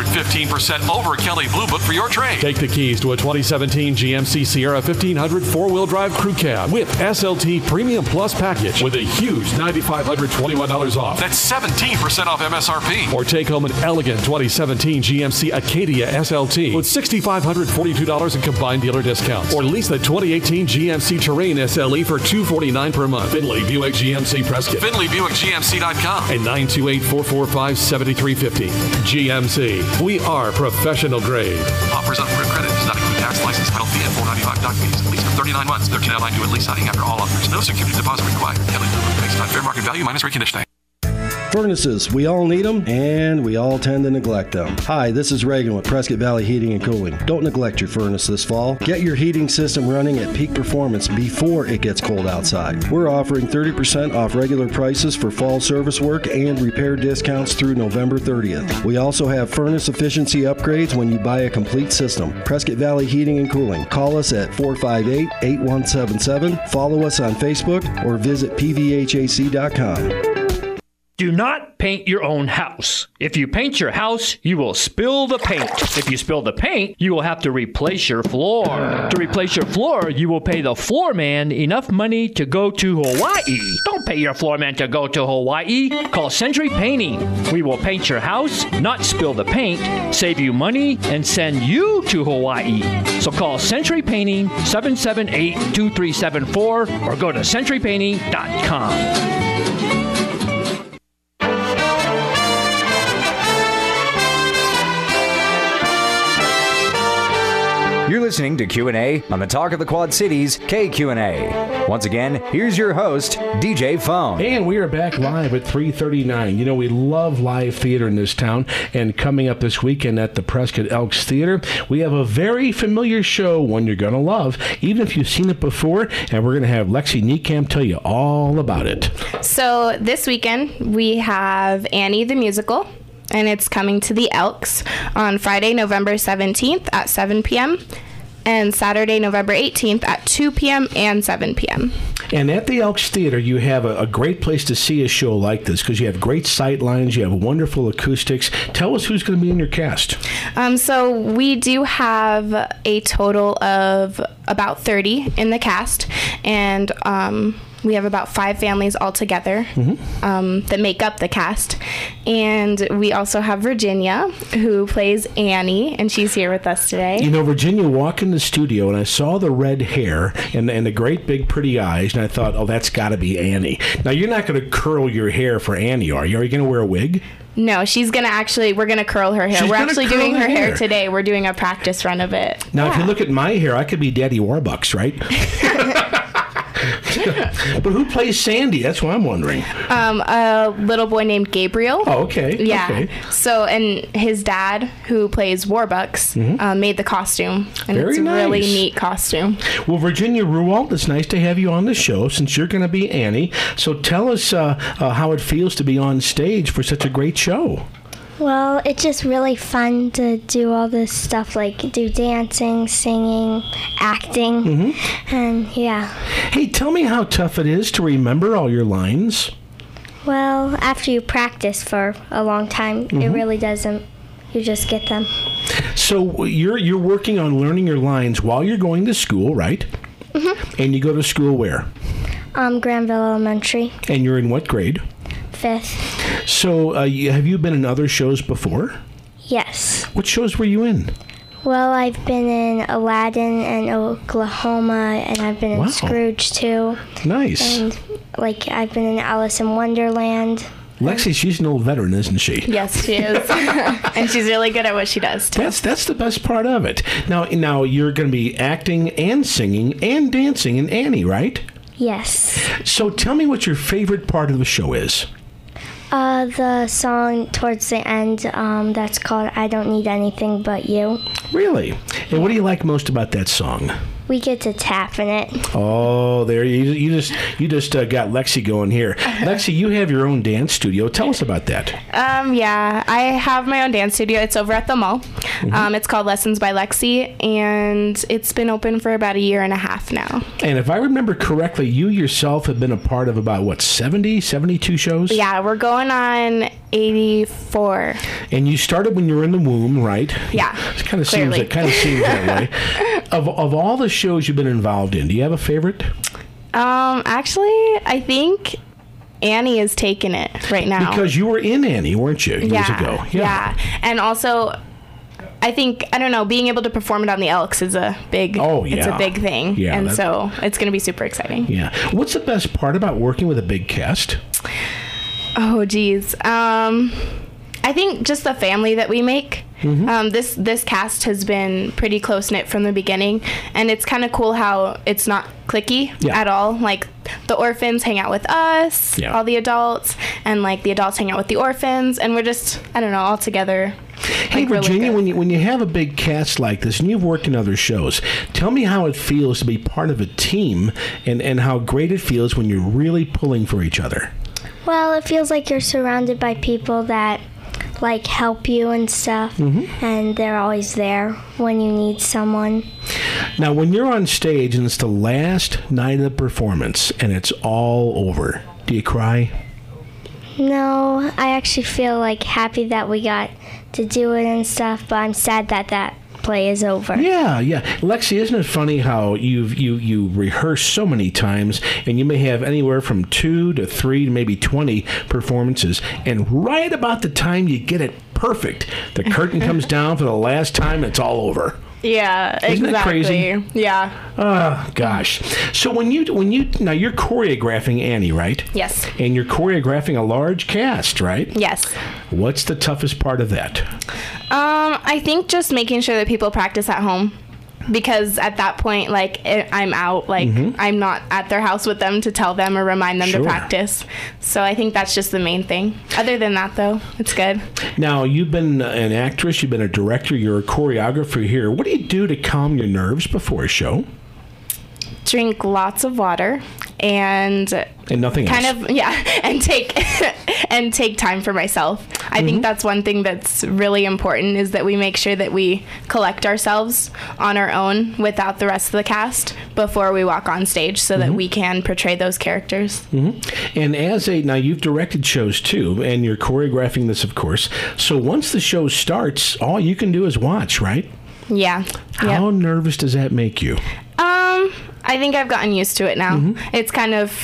115% over Kelley Blue Book for your trade. Take the keys to a 2017 GMC Sierra 1500 4-wheel drive crew cab with SLT Premium Plus package with a huge $9,521 off. That's 17% off MSRP. Or take home an elegant 2017 GMC Acadia SLT with $6,542 in combined dealer discounts. Or lease the 2018 GMC Terrain SLE for $249 per month. Finley Buick GMC Prescott. FinleyBuickGMC.com. And 928-445-7350. GMC. We are professional grade. Offers on approved credit. Does not include tax, license, title fee, and $495 doc fees. Lease for 39 months. 13.9 due at lease signing after all offers. No security deposit required. Kelley Blue Book based on fair market value minus reconditioning. Furnaces, we all need them, and we all tend to neglect them. Hi, this is Reagan with Prescott Valley Heating and Cooling. Don't neglect your furnace this fall. Get your heating system running at peak performance before it gets cold outside. We're offering 30% off regular prices for fall service work and repair discounts through November 30th. We also have furnace efficiency upgrades when you buy a complete system. Prescott Valley Heating and Cooling. Call us at 458-8177, follow us on Facebook, or visit pvhac.com. Do not paint your own house. If you paint your house, you will spill the paint. If you spill the paint, you will have to replace your floor. To replace your floor, you will pay the floor man enough money to go to Hawaii. Don't pay your floor man to go to Hawaii. Call Century Painting. We will paint your house, not spill the paint, save you money, and send you to Hawaii. So call Century Painting 778-2374 or go to centurypainting.com. You're listening to Q&A on the Talk of the Quad Cities, KQNA. Once again, here's your host, DJ Phone. And we are back live at 3:39. You know, we love live theater in this town. And coming up this weekend at the Prescott Elks Theater, we have a very familiar show, one you're going to love, even if you've seen it before. And we're going to have Lexi Niekamp tell you all about it. So this weekend, we have Annie the Musical. And it's coming to the Elks on Friday, November 17th at 7 p.m. and Saturday, November 18th at 2 p.m. and 7 p.m. And at the Elks Theater, you have a great place to see a show like this because you have great sight lines, you have wonderful acoustics. Tell us who's going to be in your cast. So we do have a total of about 30 in the cast, and We have about 5 families altogether that make up the cast. And we also have Virginia, who plays Annie, and she's here with us today. You know, Virginia walked in the studio, and I saw the red hair and the great big pretty eyes, and I thought, oh, that's got to be Annie. Now, you're not going to curl your hair for Annie, are you? Are you going to wear a wig? No, she's going to we're going to curl her hair. We're actually doing her hair today. We're doing a practice run of it. Now, if you look at my hair, I could be Daddy Warbucks, right? But who plays Sandy? That's what I'm wondering. A little boy named Gabriel. Oh, okay. Yeah. Okay. So, and his dad, who plays Warbucks, made the costume. And Very it's a nice. really neat costume. Well, Virginia Ruwalt, it's nice to have you on the show since you're going to be Annie. So tell us how it feels to be on stage for such a great show. Well, it's just really fun to do all this stuff, like do dancing, singing, acting, and yeah. Hey, tell me how tough it is to remember all your lines. Well, after you practice for a long time, it really doesn't. You just get them. So you're working on learning your lines while you're going to school, right? And you go to school where? Granville Elementary. And you're in what grade? 5th. So have you been in other shows before? Yes. What shows were you in? Well, I've been in Aladdin and Oklahoma, and I've been in Scrooge too. Nice. And I've been in Alice in Wonderland. Lexi, she's an old veteran, isn't she? Yes, she is. And she's really good at what she does, too. That's the best part of it. Now you're going to be acting and singing and dancing in Annie, right? Yes. So tell me what your favorite part of the show is. The song towards the end, that's called I Don't Need Anything But You. Really? And what do you like most about that song? We get to tap in it. Oh, there you just got Lexi going here. Lexi, you have your own dance studio. Tell us about that. Yeah, I have my own dance studio. It's over at the mall. It's called Lessons by Lexi, and it's been open for about 1.5 years now. And if I remember correctly, you yourself have been a part of about 70, 72 shows? Yeah, we're going on 84. And you started when you were in the womb, right? Yeah. It kind of seems that way. Of all the shows you've been involved in, do you have a favorite? Actually, I think Annie is taking it right now. Because you were in Annie, weren't you, years ago? Yeah. And also, I think, I don't know, being able to perform it on the Elks is a big, it's a big thing. Yeah, and so it's going to be super exciting. Yeah. What's the best part about working with a big cast? Oh, geez. I think just the family that we make. This cast has been pretty close-knit from the beginning, and it's kind of cool how it's not cliquey at all. Like, the orphans hang out with us, all the adults, and, the adults hang out with the orphans, and we're just, I don't know, all together. Hey, Virginia, really when you have a big cast like this, and you've worked in other shows, tell me how it feels to be part of a team, and how great it feels when you're really pulling for each other. Well, it feels like you're surrounded by people that help you and stuff, and they're always there when you need someone. Now, when you're on stage and it's the last night of the performance and it's all over, do you cry? No, I actually feel happy that we got to do it and stuff, but I'm sad that play is over. Yeah. Lexi, isn't it funny how you rehearse so many times, and you may have anywhere from 2 to 3 to maybe 20 performances, and right about the time you get it perfect, the curtain comes down for the last time, and it's all over. Yeah, Isn't exactly. that crazy? Yeah. Oh, gosh. So when you now you're choreographing Annie, right? Yes. And you're choreographing a large cast, right? Yes. What's the toughest part of that? I think just making sure that people practice at home. Because at that point, I'm out. I'm not at their house with them to tell them or remind them to practice. So I think that's just the main thing. Other than that, though, it's good. Now, you've been an actress, you've been a director, you're a choreographer here. What do you do to calm your nerves before a show? Drink lots of water and nothing else. And take time for myself. I think that's one thing that's really important, is that we make sure that we collect ourselves on our own without the rest of the cast before we walk on stage, so that we can portray those characters. And now you've directed shows too, and you're choreographing this, of course. So once the show starts, all you can do is watch, right? Yeah. How nervous does that make you? I think I've gotten used to it now. It's kind of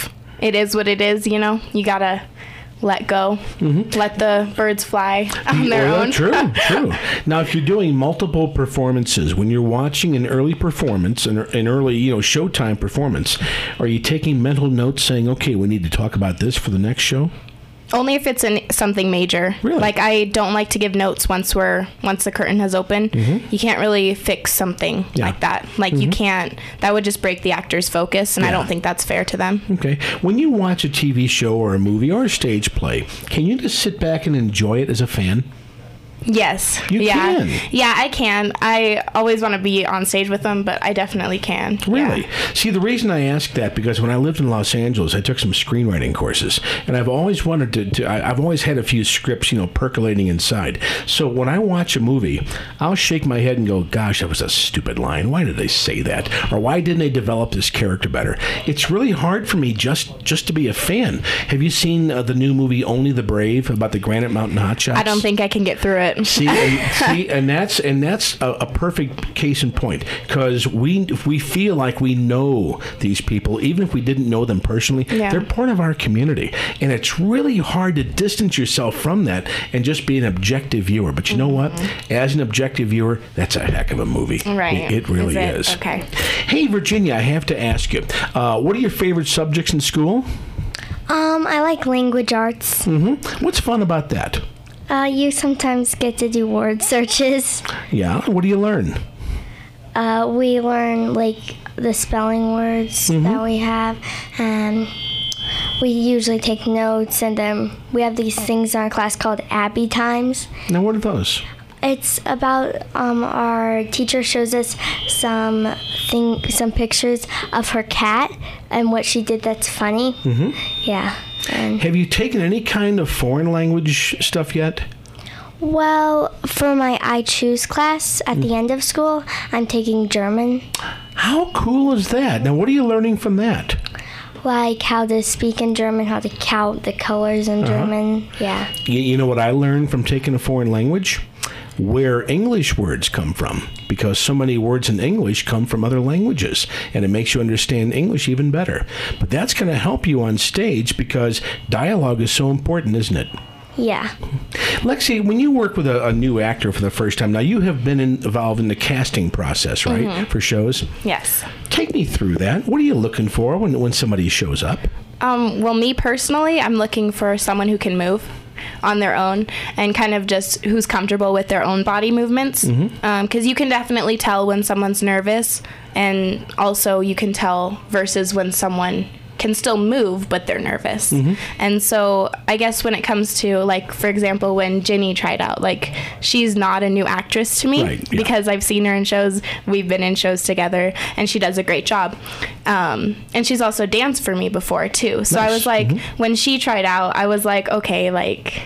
it is what it is, you know? You gotta let go. Let the birds fly on their own. True. Now, if you're doing multiple performances, when you're watching an early performance, an early, showtime performance, are you taking mental notes saying, okay, we need to talk about this for the next show? Only if it's something major. Really? Like, I don't like to give notes once the curtain has opened. You can't really fix something like that. Like, you can't, that would just break the actor's focus, and I don't think that's fair to them. Okay. When you watch a TV show or a movie or a stage play, can you just sit back and enjoy it as a fan? Yes. You can? Yeah, I can. I always want to be on stage with them, but I definitely can. Really? Yeah. See, the reason I ask that, because when I lived in Los Angeles, I took some screenwriting courses, and I've always wanted I've always had a few scripts, percolating inside. So when I watch a movie, I'll shake my head and go, gosh, that was a stupid line. Why did they say that? Or why didn't they develop this character better? It's really hard for me just to be a fan. Have you seen the new movie Only the Brave about the Granite Mountain Hotshots? I don't think I can get through it. See, and that's a perfect case in point, because we feel like we know these people, even if we didn't know them personally. They're part of our community, and it's really hard to distance yourself from that and just be an objective viewer. But you know what? As an objective viewer, that's a heck of a movie. Right? It really is. Okay. Hey, Virginia, I have to ask you, what are your favorite subjects in school? I like language arts. What's fun about that? You sometimes get to do word searches. Yeah. What do you learn? We learn, like, the spelling words that we have, and we usually take notes, and then we have these things in our class called Abby Times. Now, what are those? It's about our teacher shows us some pictures of her cat and what she did that's funny. Yeah. Have you taken any kind of foreign language stuff yet? Well, for my I Choose class at the end of school, I'm taking German. How cool is that? Now, what are you learning from that? Like how to speak in German, how to count the colors in German. Yeah. You know what I learned from taking a foreign language? Where English words come from, because so many words in English come from other languages, and it makes you understand English even better. But that's going to help you on stage, because dialogue is so important, isn't it? Yeah. Lexi, when you work with a new actor for the first time, now you have been involved in the casting process, right, for shows? Yes. Take me through that. What are you looking for when somebody shows up? Well, me personally, I'm looking for someone who can move on their own and kind of just who's comfortable with their own body movements, because you can definitely tell when someone's nervous, and also you can tell versus when someone can still move but they're nervous. And so I guess when it comes to, like, for example, when Ginny tried out, like, she's not a new actress to me, because I've seen her in shows, we've been in shows together, and she does a great job, and she's also danced for me before too. So I was like, when she tried out, I was like, okay, like,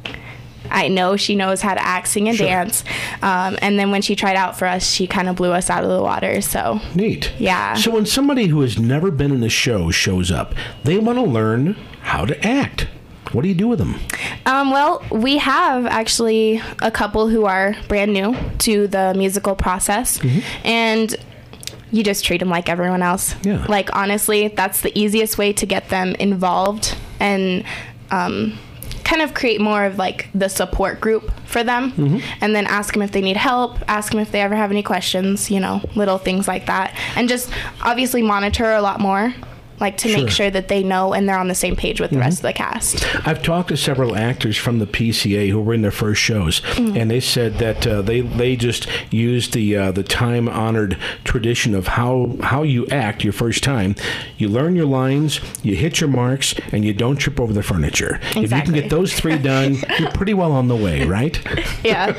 I know she knows how to act, sing, and dance. And then when she tried out for us, she kind of blew us out of the water. So neat. Yeah. So when somebody who has never been in a show shows up, they want to learn how to act. What do you do with them? Well, we have actually a couple who are brand new to the musical process, and you just treat them like everyone else. Yeah. Like, honestly, that's the easiest way to get them involved and kind of create more of, like, the support group for them, and then ask them if they need help, ask them if they ever have any questions, little things like that, and just obviously monitor a lot more, like, to make sure that they know and they're on the same page with the rest of the cast. I've talked to several actors from the PCA who were in their first shows, and they said that they just used the time-honored tradition of how you act your first time. You learn your lines, you hit your marks, and you don't trip over the furniture. Exactly. If you can get those three done, you're pretty well on the way, right? Yeah.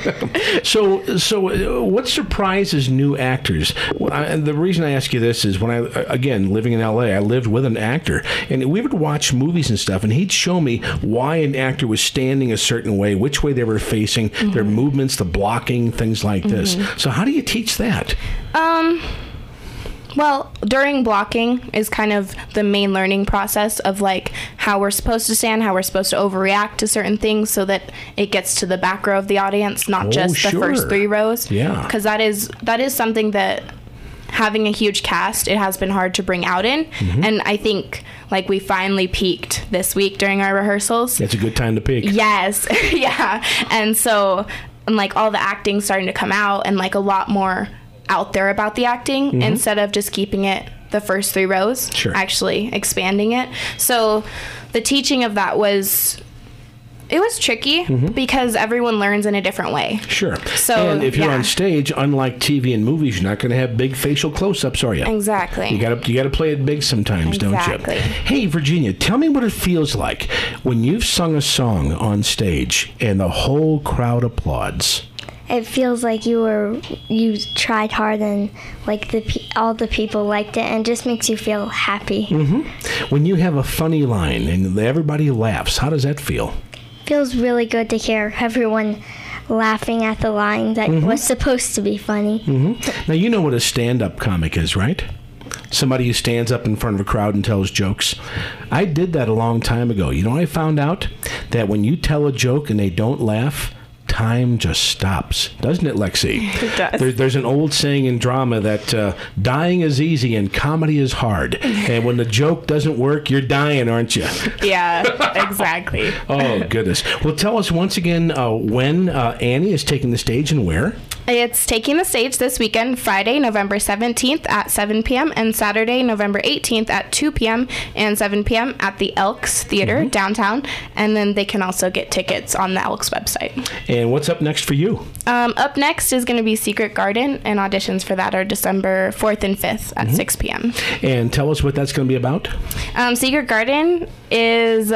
So what surprises new actors? And the reason I ask you this is when again, living in LA, I lived with an actor, and we would watch movies and stuff, and he'd show me why an actor was standing a certain way, which way they were facing, their movements, the blocking, things like this. So how do you teach that? Well, during blocking is kind of the main learning process of, like, how we're supposed to stand, how we're supposed to overreact to certain things so that it gets to the back row of the audience, not just the first three rows. Yeah. Because that is something that having a huge cast, it has been hard to bring out in. And I think like we finally peaked this week during our rehearsals. It's a good time to peak. Yes. Yeah. And so like all the acting starting to come out and like a lot more out there about the acting instead of just keeping it the first 3 rows, actually expanding it. So the teaching of that was tricky because everyone learns in a different way. Sure. So, and if you're on stage, unlike TV and movies, you're not going to have big facial close-ups, are you? Exactly. You got to play it big sometimes, don't you? Hey, Virginia, tell me what it feels like when you've sung a song on stage and the whole crowd applauds. It feels like you tried hard and like all the people liked it, and just makes you feel happy. When you have a funny line and everybody laughs, how does that feel? Feels really good to hear everyone laughing at the line that was supposed to be funny. Now, you know what a stand-up comic is, right? Somebody who stands up in front of a crowd and tells jokes. I did that a long time ago. You know, I found out that when you tell a joke and they don't laugh, time just stops. Doesn't it, Lexi? It does. There's an old saying in drama that dying is easy and comedy is hard. And when the joke doesn't work, you're dying, aren't you? Yeah, exactly. Oh, goodness. Well, tell us once again when Annie is taking the stage and where? It's taking the stage this weekend, Friday, November 17th at 7 p.m. and Saturday, November 18th at 2 p.m. and 7 p.m. at the Elks Theater downtown. And then they can also get tickets on the Elks website. And what's up next for you? Up next is going to be Secret Garden, and auditions for that are December 4th and 5th at 6 p.m. And tell us what that's going to be about. Secret Garden is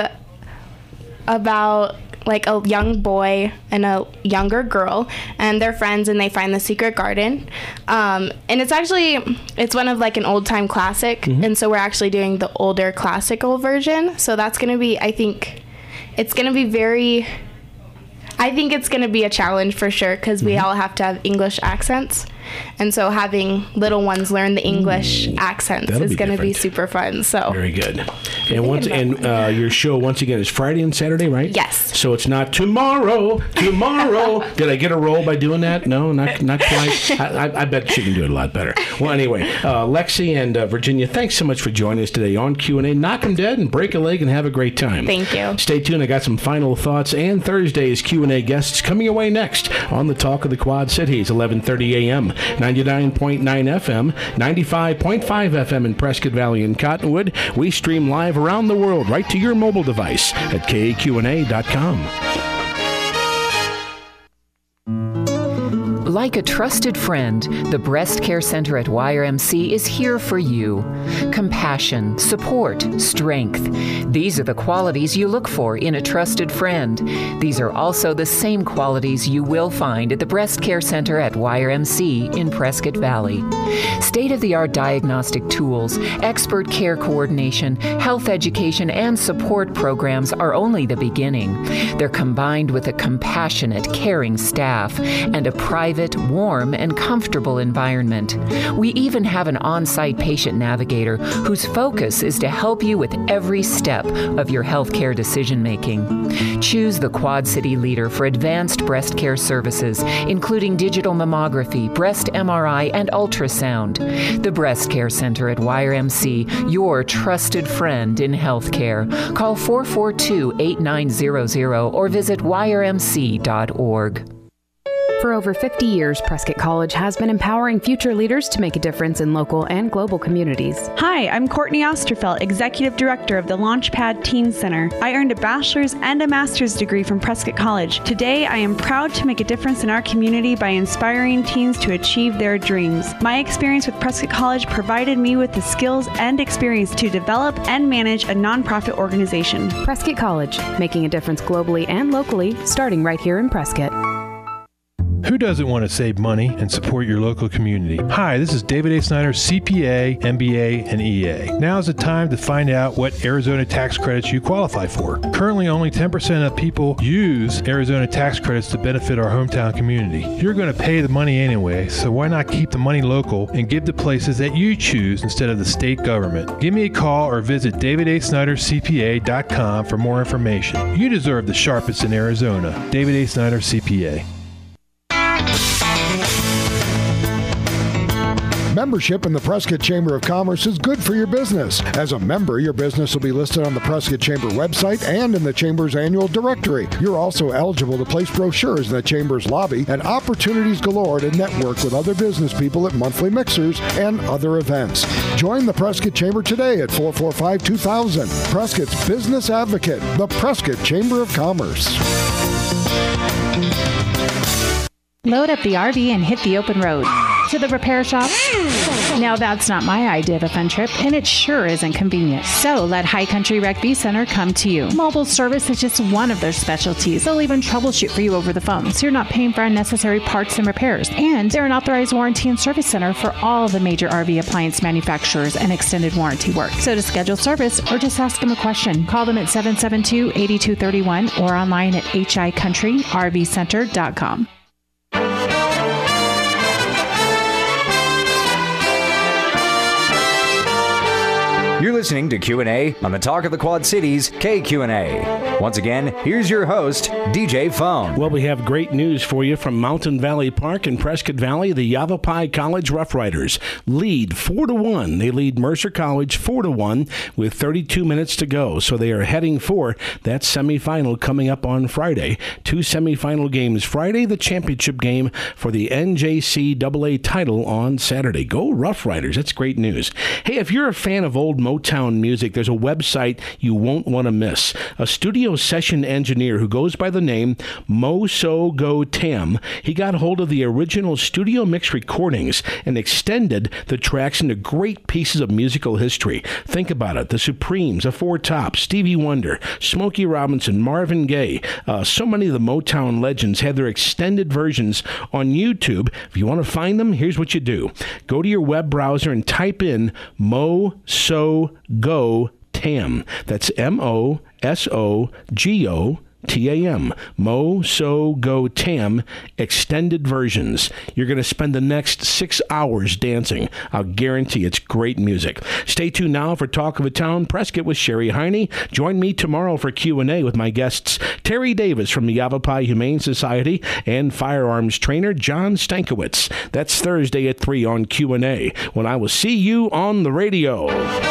about like a young boy and a younger girl, and they're friends, and they find the secret garden. And it's one of like an old time classic, and so we're actually doing the older classical version. So that's going to be, I think it's going to be a challenge for sure, because we all have to have English accents. And so having little ones learn the English accents is going to be super fun. So very good. And your show once again is Friday and Saturday, right? Yes. So it's not tomorrow. Did I get a role by doing that? No, not quite. I bet she can do it a lot better. Well, anyway, Lexi and Virginia, thanks so much for joining us today on Q&A. Knock 'em dead and break a leg and have a great time. Thank you. Stay tuned. I got some final thoughts and Thursday's Q&A guests coming away next on the Talk of the Quad Cities, 11:30 a.m. 99.9 FM, 95.5 FM in Prescott Valley and Cottonwood. We stream live around the world right to your mobile device at kaqna.com. Like a trusted friend, the Breast Care Center at YRMC is here for you. Compassion, support, strength. These are the qualities you look for in a trusted friend. These are also the same qualities you will find at the Breast Care Center at YRMC in Prescott Valley. State-of-the-art diagnostic tools, expert care coordination, health education, and support programs are only the beginning. They're combined with a compassionate, caring staff and a private, warm, and comfortable environment. We even have an on-site patient navigator whose focus is to help you with every step of your healthcare decision-making. Choose the Quad City leader for advanced breast care services, including digital mammography, breast MRI, and ultrasound. The Breast Care Center at YRMC, your trusted friend in healthcare. Call 442-8900 or visit yrmc.org. For over 50 years, Prescott College has been empowering future leaders to make a difference in local and global communities. Hi, I'm Courtney Osterfeld, Executive Director of the Launchpad Teen Center. I earned a bachelor's and a master's degree from Prescott College. Today, I am proud to make a difference in our community by inspiring teens to achieve their dreams. My experience with Prescott College provided me with the skills and experience to develop and manage a nonprofit organization. Prescott College, making a difference globally and locally, starting right here in Prescott. Who doesn't want to save money and support your local community? Hi, this is David A. Snyder, CPA, MBA, and EA. Now is the time to find out what Arizona tax credits you qualify for. Currently, only 10% of people use Arizona tax credits to benefit our hometown community. You're going to pay the money anyway, so why not keep the money local and give to places that you choose instead of the state government? Give me a call or visit davidasnydercpa.com for more information. You deserve the sharpest in Arizona. David A. Snyder, CPA. Membership in the Prescott Chamber of Commerce is good for your business. As a member, your business will be listed on the Prescott Chamber website and in the Chamber's annual directory. You're also eligible to place brochures in the Chamber's lobby and opportunities galore to network with other business people at monthly mixers and other events. Join the Prescott Chamber today at 445-2000. Prescott's Business Advocate, the Prescott Chamber of Commerce. Load up the RV and hit the open road. To the repair shop? Now that's not my idea of a fun trip, and it sure isn't convenient. So let High Country Rec-V Center come to you. Mobile service is just one of their specialties. They'll even troubleshoot for you over the phone, so you're not paying for unnecessary parts and repairs. And they're an authorized warranty and service center for all the major RV appliance manufacturers and extended warranty work. So to schedule service or just ask them a question, call them at 772-8231 or online at hicountryrvcenter.com. You're listening to Q&A on the Talk of the Quad Cities, KQNA. Once again, here's your host, DJ Phone. Well, we have great news for you from Mountain Valley Park in Prescott Valley. The Yavapai College Rough Riders lead 4-1. They lead Mercer College 4-1 with 32 minutes to go. So they are heading for that semifinal coming up on Friday. 2 semifinal games Friday, the championship game for the NJCAA title on Saturday. Go Rough Riders. That's great news. Hey, if you're a fan of old Motown music, there's a website you won't want to miss. A studio session engineer who goes by the name Mo So Go Tam. He got hold of the original studio mix recordings and extended the tracks into great pieces of musical history. Think about it. The Supremes, the Four Tops, Stevie Wonder, Smokey Robinson, Marvin Gaye. So many of the Motown legends had their extended versions on YouTube. If you want to find them, here's what you do. Go to your web browser and type in Mo So Go Tam. That's MOSOGOTAM. Mo So Go Tam extended versions. You're going to spend the next 6 hours dancing. I'll guarantee it's great music. Stay tuned now for Talk of the Town Prescott with Sherry Heine. Join me tomorrow for Q&A with my guests Terry Davis from the Yavapai Humane Society and firearms trainer John Stankiewicz. That's Thursday at 3 on Q&A, when I will see you on the radio.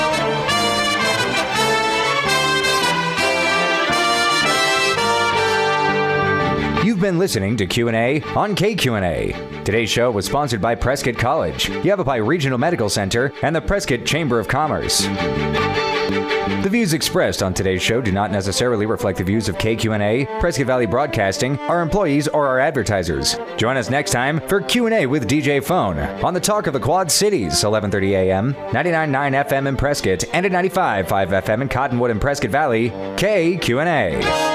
You've been listening to Q&A on KQNA. Today's show was sponsored by Prescott College, Yavapai Regional Medical Center, and the Prescott Chamber of Commerce. The views expressed on today's show do not necessarily reflect the views of KQNA, Prescott Valley Broadcasting, our employees, or our advertisers. Join us next time for Q&A with DJ Phone on the Talk of the Quad Cities, 1130 a.m., 99.9 FM in Prescott, and at 95.5 FM in Cottonwood and Prescott Valley, KQNA.